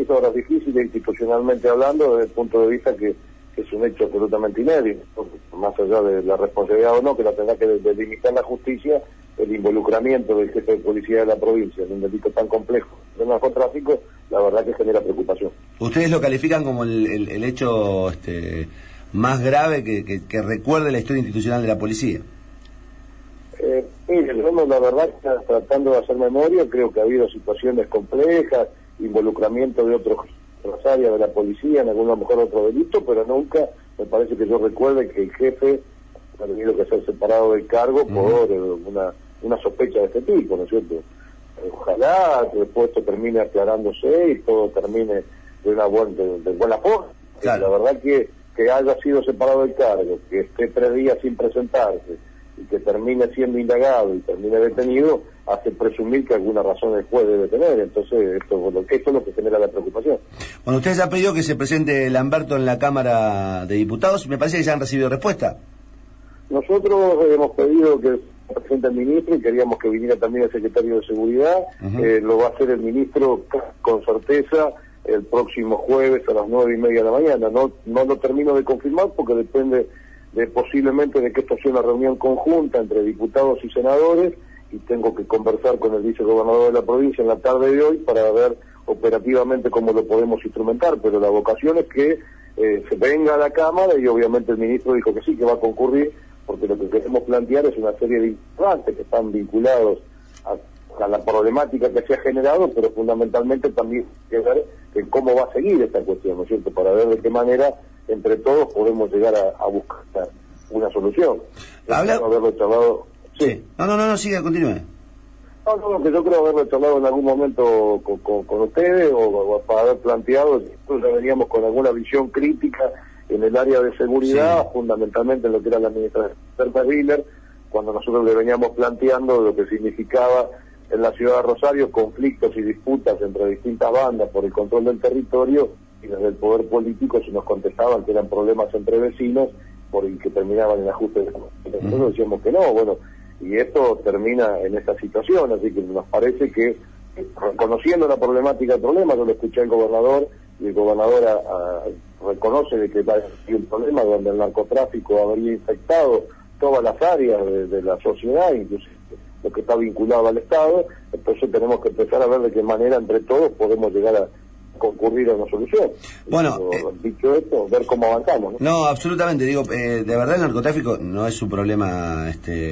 atraviesa horas difíciles institucionalmente hablando, desde el punto de vista que es un hecho absolutamente inédito, más allá de la responsabilidad o no, que la tendrá que delimitar la justicia, el involucramiento del jefe de policía de la provincia en un delito tan complejo del narcotráfico, la verdad que genera preocupación. ¿Ustedes lo califican como el hecho más grave que recuerde la historia institucional de la policía? Mire, la verdad, tratando de hacer memoria, creo que ha habido situaciones complejas, involucramiento de otras áreas de la policía, en alguno mejor otro delito, pero nunca me parece que yo recuerde que el jefe ha tenido que ser separado del cargo por una sospecha de este tipo, ¿no es cierto? Ojalá que después esto termine aclarándose y todo termine de buena forma. Claro. La verdad que haya sido separado del cargo, que esté 3 días sin presentarse y que termine siendo indagado y termine detenido, hace presumir que alguna razón el juez debe tener. Entonces esto es lo que genera la preocupación. Bueno, ustedes han pedido que se presente Lamberto en la Cámara de Diputados, me parece que ya han recibido respuesta. Nosotros hemos pedido que se presente el ministro y queríamos que viniera también el secretario de Seguridad. Lo va a hacer el ministro con certeza el próximo jueves a las 9:30 de la mañana. No lo termino de confirmar porque depende posiblemente de que esto sea una reunión conjunta entre diputados y senadores, y tengo que conversar con el vicegobernador de la provincia en la tarde de hoy para ver operativamente cómo lo podemos instrumentar, pero la vocación es que se venga a la Cámara, y obviamente el ministro dijo que sí, que va a concurrir, porque lo que queremos plantear es una serie de interrogantes que están vinculados a la problemática que se ha generado, pero fundamentalmente también hay que ver en cómo va a seguir esta cuestión, ¿no es cierto?, para ver de qué manera entre todos podemos llegar a buscar una solución. Haberlo charlado. Sí. No, siga, continúe. No, que yo creo haberlo charlado en algún momento con ustedes, o para haber planteado, nosotros ya veníamos con alguna visión crítica en el área de seguridad, fundamentalmente en lo que era la administración de Wheeler, cuando nosotros le veníamos planteando lo que significaba en la ciudad de Rosario conflictos y disputas entre distintas bandas por el control del territorio, y desde el poder político se nos contestaban que eran problemas entre vecinos por el que terminaban en ajustes de cuentas. Nosotros decíamos que no, bueno, y esto termina en esta situación, así que nos parece que, reconociendo la problemática del problema, yo lo escuché al gobernador, y el gobernador reconoce de que va a haber un problema donde el narcotráfico habría infectado todas las áreas de la sociedad, inclusive lo que está vinculado al Estado. Entonces tenemos que empezar a ver de qué manera entre todos podemos llegar a concurrir a una solución. Bueno, dicho esto, ver cómo avanzamos, ¿no? No, absolutamente, digo, de verdad el narcotráfico no es un problema,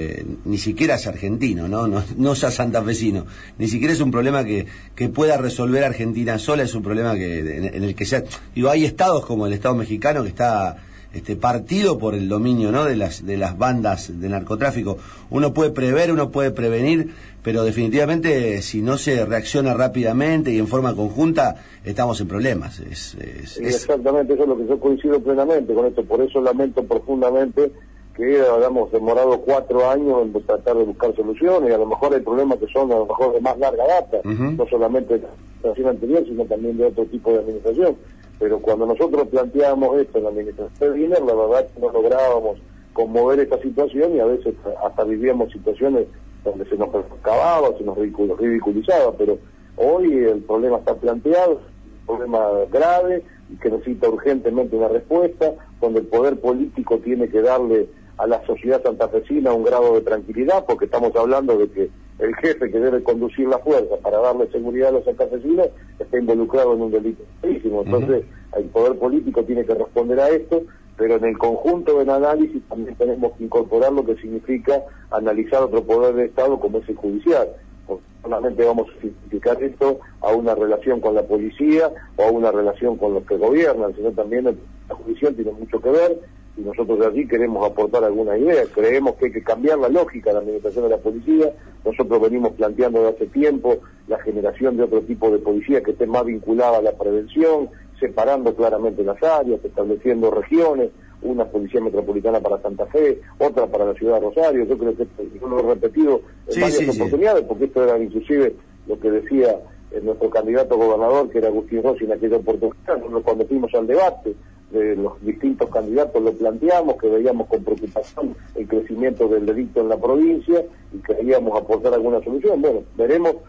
ni siquiera es argentino, no ya santafesino, ni siquiera es un problema que pueda resolver Argentina sola, es un problema en el que hay estados como el Estado mexicano que está partido por el dominio, ¿no?, de las bandas de narcotráfico. Uno puede prever, uno puede prevenir, pero definitivamente si no se reacciona rápidamente y en forma conjunta, estamos en problemas. Exactamente, eso es lo que yo coincido plenamente con esto, por eso lamento profundamente que hayamos demorado 4 años en tratar de buscar soluciones, y a lo mejor hay problemas que son a lo mejor de más larga data, no solamente de la administración anterior, sino también de otro tipo de administración. Pero cuando nosotros planteábamos esto en la administración de Wheeler, la verdad es que no lográbamos conmover esta situación, y a veces hasta vivíamos situaciones donde se nos acababa, se nos ridiculizaba, pero hoy el problema está planteado, un problema grave y que necesita urgentemente una respuesta, donde el poder político tiene que darle a la sociedad santafesina un grado de tranquilidad, porque estamos hablando de que el jefe que debe conducir la fuerza para darle seguridad a los santafesinos está involucrado en un delito gravísimo. Entonces el poder político tiene que responder a esto, pero en el conjunto del análisis también tenemos que incorporar lo que significa analizar otro poder de Estado como es el judicial. Porque solamente vamos a simplificar esto a una relación con la policía o a una relación con los que gobiernan, sino también la judicial tiene mucho que ver, y nosotros de allí queremos aportar alguna idea. Creemos que hay que cambiar la lógica de la administración de la policía. Nosotros venimos planteando de hace tiempo la generación de otro tipo de policía que esté más vinculada a la prevención, separando claramente las áreas, estableciendo regiones, una policía metropolitana para Santa Fe, otra para la ciudad de Rosario. Yo creo que yo lo he repetido en varias oportunidades, porque esto era inclusive lo que decía nuestro candidato gobernador, que era Agustín Rossi, en aquella oportunidad. Nosotros, cuando fuimos al debate de los distintos candidatos, lo planteamos, que veíamos con preocupación el crecimiento del delito en la provincia y queríamos aportar alguna solución. Bueno, veremos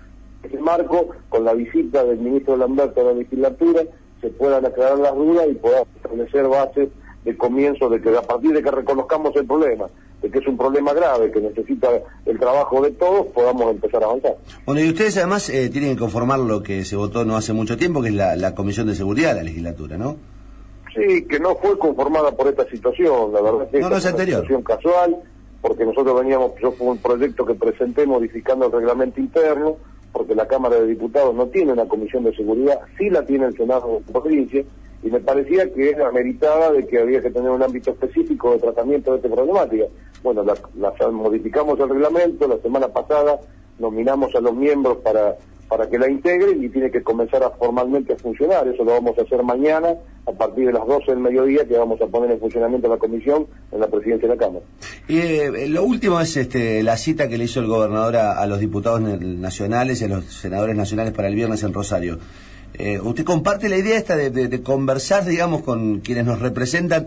En ese marco, con la visita del ministro Lamberto a la legislatura, se puedan aclarar las dudas y podamos establecer bases de comienzo, de que a partir de que reconozcamos el problema, de que es un problema grave, que necesita el trabajo de todos, podamos empezar a avanzar. Bueno, y ustedes además tienen que conformar lo que se votó no hace mucho tiempo, que es la Comisión de Seguridad de la legislatura, ¿no? Sí, que no fue conformada por esta situación, la verdad que no es es una anterior. situación casual, porque nosotros yo fue un proyecto que presenté modificando el reglamento interno, porque la Cámara de Diputados no tiene una comisión de seguridad, sí la tiene el Senado de la provincia, y me parecía que era meritada de que había que tener un ámbito específico de tratamiento de esta problemática. Bueno, modificamos el reglamento, la semana pasada nominamos a los miembros para que la integren y tiene que comenzar formalmente a funcionar. Eso lo vamos a hacer mañana a partir de las 12 del mediodía, que vamos a poner en funcionamiento la comisión en la presidencia de la Cámara. Y lo último es la cita que le hizo el gobernador a los diputados nacionales y a los senadores nacionales para el viernes en Rosario. ¿Usted comparte la idea esta de conversar, digamos, con quienes nos representan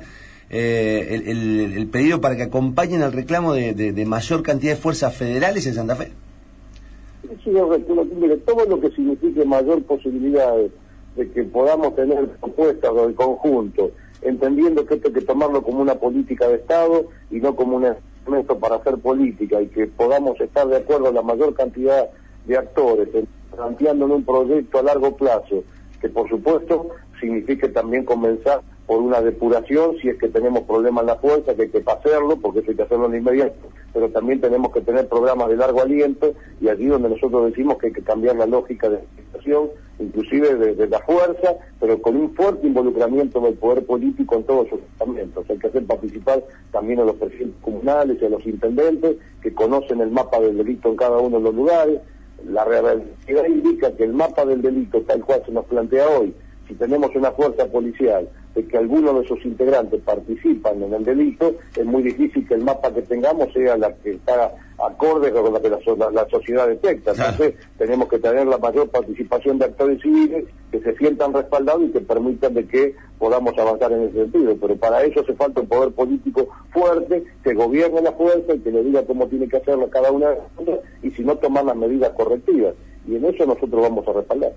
el pedido para que acompañen al reclamo de mayor cantidad de fuerzas federales en Santa Fe? Sí, mire, todo lo que signifique mayor posibilidad de que podamos tener propuestas del conjunto, entendiendo que esto hay que tomarlo como una política de Estado y no como un instrumento para hacer política, y que podamos estar de acuerdo a la mayor cantidad de actores, planteándole un proyecto a largo plazo, que por supuesto signifique también comenzar por una depuración, si es que tenemos problemas en la fuerza, que hay que hacerlo, porque eso hay que hacerlo de inmediato, pero también tenemos que tener programas de largo aliento, y allí donde nosotros decimos que hay que cambiar la lógica de situación, inclusive de la fuerza, pero con un fuerte involucramiento del poder político en todos sus estamentos. Hay que hacer participar también a los presidentes comunales y a los intendentes, que conocen el mapa del delito en cada uno de los lugares. La realidad indica que el mapa del delito, tal cual se nos plantea hoy, si tenemos una fuerza policial de que algunos de sus integrantes participan en el delito, es muy difícil que el mapa que tengamos sea la que está acorde con la que la sociedad detecta. Entonces tenemos que tener la mayor participación de actores civiles que se sientan respaldados y que permitan de que podamos avanzar en ese sentido. Pero para eso hace falta un poder político fuerte, que gobierne la fuerza y que le diga cómo tiene que hacerlo cada una de las cosas, y si no, tomar las medidas correctivas. Y en eso nosotros vamos a respaldar.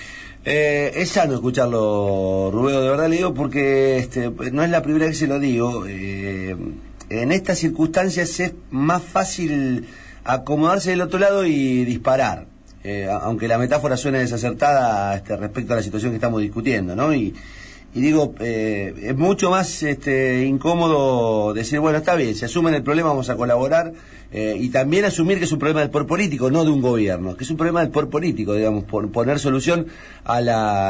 Es sano escucharlo, Rubén, de verdad le digo, porque no es la primera vez que se lo digo. En estas circunstancias es más fácil acomodarse del otro lado y disparar, aunque la metáfora suene desacertada respecto a la situación que estamos discutiendo, ¿no? Y digo, es mucho más incómodo decir, bueno, está bien, si asumen el problema vamos a colaborar, y también asumir que es un problema del poder político, no de un gobierno, que es un problema del poder político, digamos, por poner solución a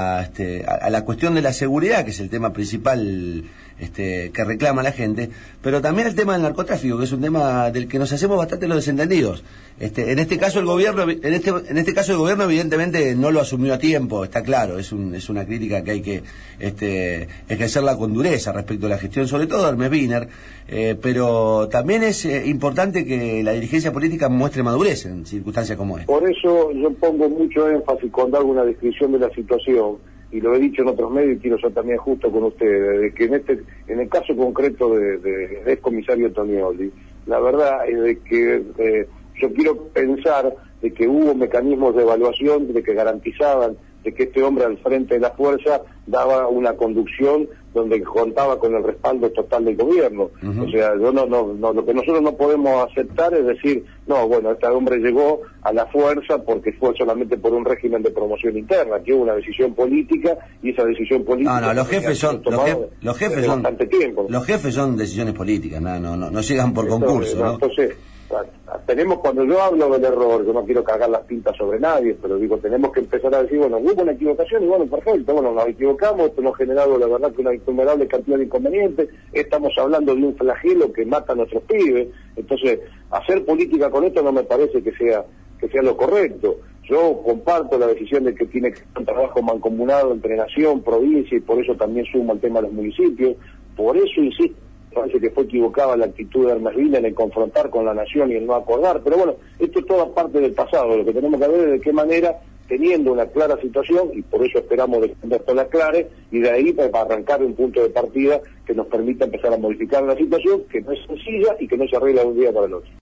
la cuestión de la seguridad, que es el tema principal que reclama la gente, pero también el tema del narcotráfico, que es un tema del que nos hacemos bastante los desentendidos. En este caso el gobierno, en este caso el gobierno evidentemente no lo asumió a tiempo, está claro, es una crítica que hay que ejercerla con dureza respecto a la gestión, sobre todo de Hermes Wiener, pero también es importante que la dirigencia política muestre madurez en circunstancias como esta. Por eso yo pongo mucho énfasis cuando hago una descripción de la situación, y lo he dicho en otros medios y quiero ser también justo con ustedes, de que en el caso concreto de excomisario Tonioli, la verdad es de que yo quiero pensar de que hubo mecanismos de evaluación de que garantizaban de que este hombre al frente de la fuerza daba una conducción donde contaba con el respaldo total del gobierno. O sea, yo no, lo que nosotros no podemos aceptar es decir, no, bueno, este hombre llegó a la fuerza porque fue solamente por un régimen de promoción interna, que hubo una decisión política, y esa decisión política... No, los jefes son bastante tiempo. Los jefes son decisiones políticas, no llegan por concurso, ¿no? Entonces, tenemos, cuando yo hablo del error, yo no quiero cargar las tintas sobre nadie, pero digo, tenemos que empezar a decir, bueno, hubo una equivocación y bueno, perfecto, bueno, nos equivocamos, esto nos ha generado, la verdad, que una innumerable cantidad de inconvenientes, estamos hablando de un flagelo que mata a nuestros pibes, entonces, hacer política con esto no me parece que sea lo correcto. Yo comparto la decisión de que tiene que ser un trabajo mancomunado entre nación, provincia, y por eso también sumo el tema de los municipios, por eso insisto, parece que fue equivocada la actitud de Hermes Wiener en confrontar con la nación y en no acordar, pero bueno, esto es toda parte del pasado, lo que tenemos que ver es de qué manera, teniendo una clara situación, y por eso esperamos de que esto la aclare, y de ahí para arrancar un punto de partida que nos permita empezar a modificar la situación, que no es sencilla y que no se arregla de un día para el otro.